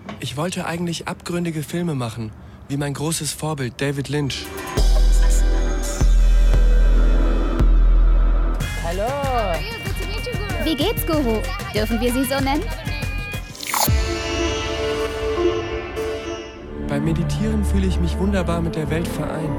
Ich wollte eigentlich abgründige Filme machen, wie mein großes Vorbild David Lynch. Hallo. Wie geht's, Guru? Dürfen wir Sie so nennen? Beim Meditieren fühle ich mich wunderbar mit der Welt vereint.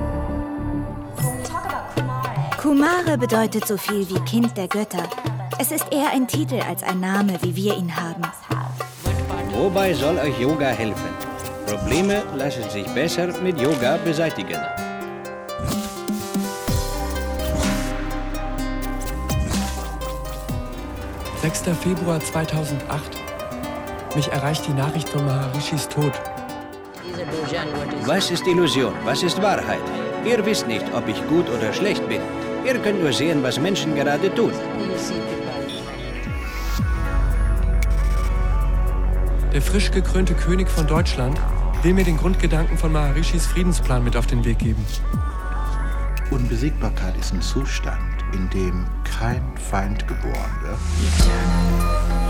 Kumare bedeutet so viel wie Kind der Götter. Es ist eher ein Titel als ein Name, wie wir ihn haben. Wobei soll euch Yoga helfen? Probleme lassen sich besser mit Yoga beseitigen. »6. Februar 2008. Mich erreicht die Nachricht von Maharishis Tod. Was ist Illusion? Was ist Wahrheit? Ihr wisst nicht, ob ich gut oder schlecht bin. Ihr könnt nur sehen, was Menschen gerade tun. Der frisch gekrönte König von Deutschland will mir den Grundgedanken von Maharishis Friedensplan mit auf den Weg geben. Unbesiegbarkeit ist ein Zustand, in dem kein Feind geboren wird.